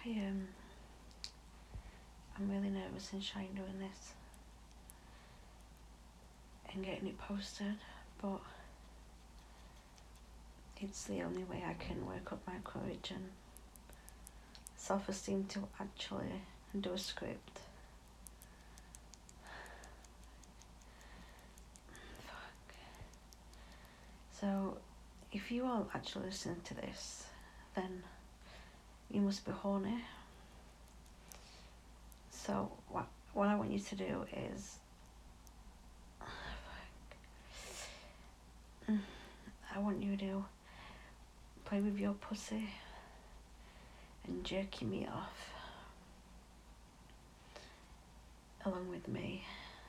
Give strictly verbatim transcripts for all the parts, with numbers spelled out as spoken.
I um I'm really nervous and shy doing this and getting it posted, but it's the only way I can work up my courage and self-esteem to actually do a script. Fuck. So, if you are actually listening to this, then you must be horny. So, what what I want you to do is, fuck. I want you to play with your pussy and jerking me off along with me.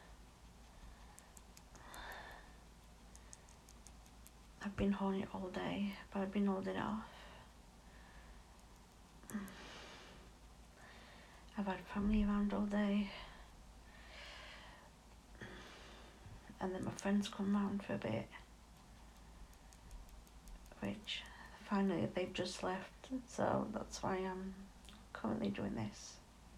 I've been horny all day, but I've been holding it off. I've had family around all day, and then my friends come round for a bit, which finally they've just left, so that's why I'm currently doing this.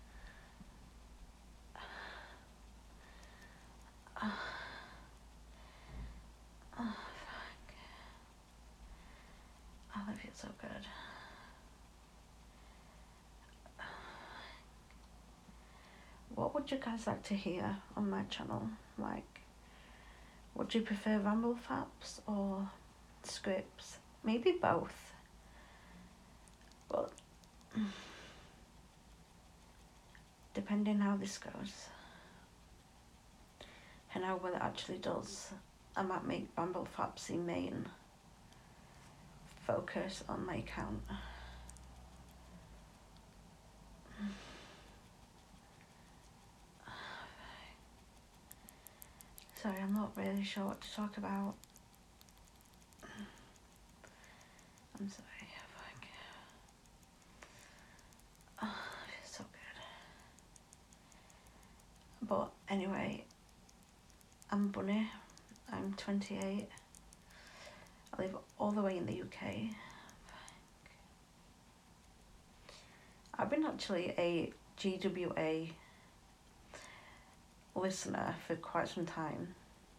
Oh, oh fuck. Oh, that feels so good. What would you guys like to hear on my channel? Like, would you prefer ramble faps or scripts? Maybe both. But depending how this goes and how well it actually does, I might make ramble faps the main focus on my account. Sorry, I'm not really sure what to talk about. I'm sorry, fuck. Oh, it feels so good. But anyway, I'm Bunny. I'm twenty-eight. I live all the way in the U K. I've been actually a G W A listener for quite some time.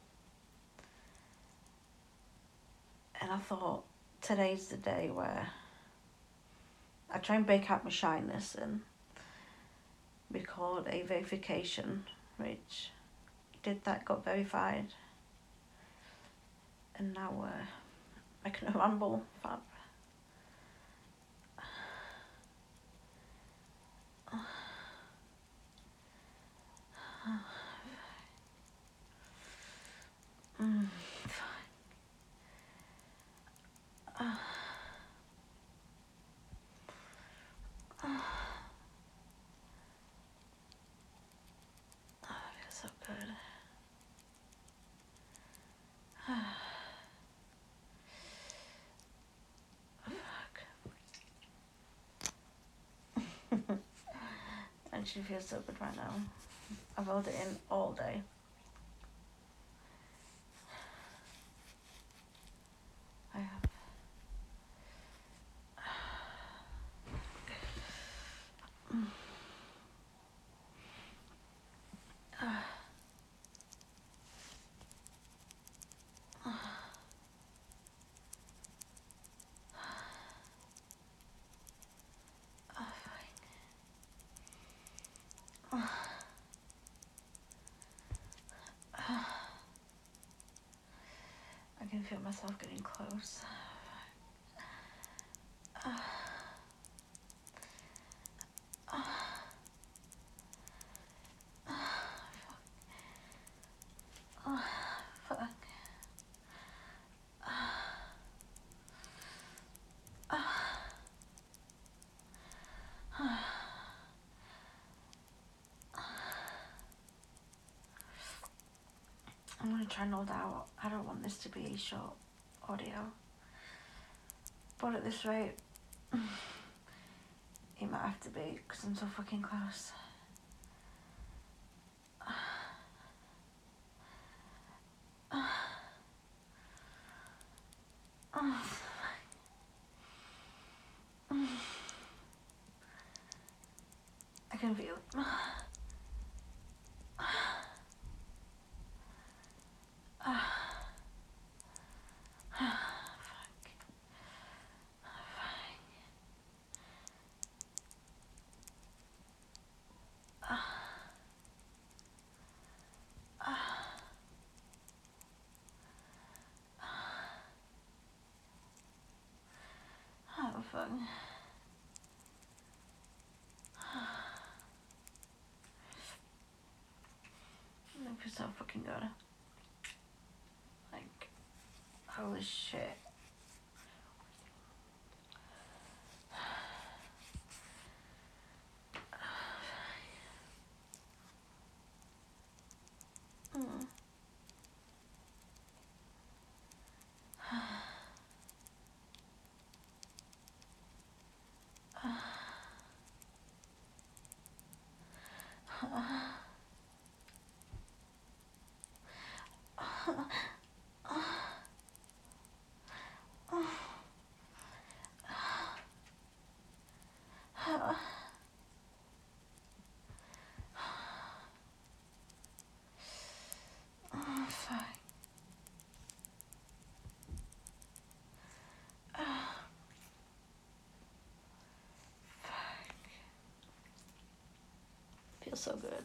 And I thought today's the day where I try and break out my shyness and record a verification, which did that, got verified. And now uh, I can ramble fab. Mm, fine. Uh, uh, oh, that feels so good. Fuck. Actually feels so good right now. I've held it in all day. I have. Mm. Uh. Uh. Oh, fine. Uh. Uh. I can feel myself getting close. Uh. Uh. Oh, fuck. I'm gonna try and hold out. I don't want this to be a short audio. But at this rate, it might have to be because I'm so fucking close. can feel it. Oh, fuck. That feels so fucking good. Like, holy shit. Mm. Oh, fuck. Feels so good.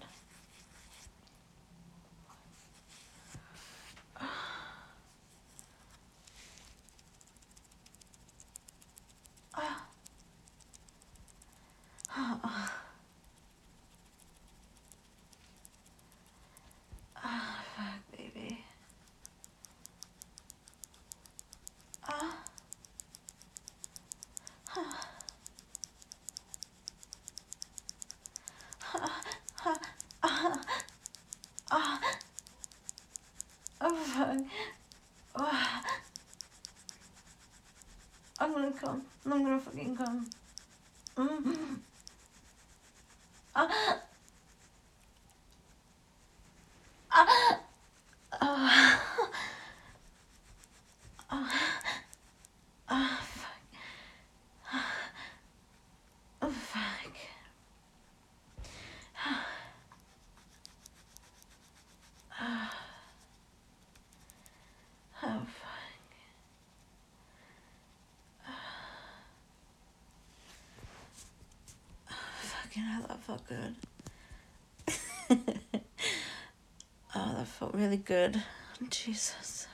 Ah, fuck, baby. Ah. Ah. Oh, fuck. Oh. I'm gonna come. I'm gonna fucking come. Mm. Ah. Ah. Oh. Oh. Oh, fuck. Oh, fuck. Oh, fuck. Fucking hell, that felt good. Oh, that felt really good. Jesus.